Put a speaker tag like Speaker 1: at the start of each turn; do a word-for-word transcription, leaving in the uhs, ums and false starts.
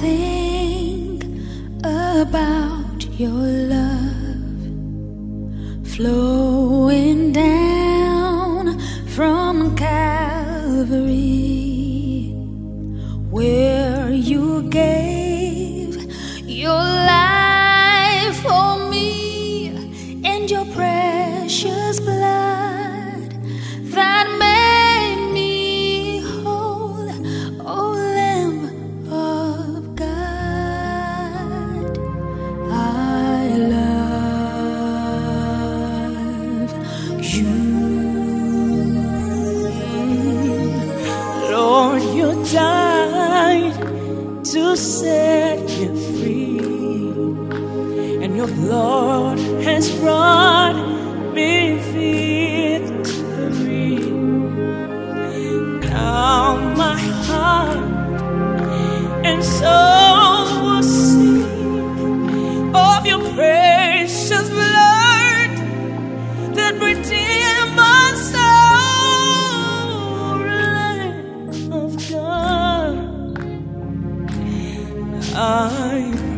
Speaker 1: think about your love flowing down from Calvary, where you gave your life for me and your precious blood that made me whole, O Lamb of God. I love you,
Speaker 2: Lord. You died to set me free, and your blood has brought me victory. Now my heart and soul will sing of your precious blood that redeemed my soul, Lamb of God. I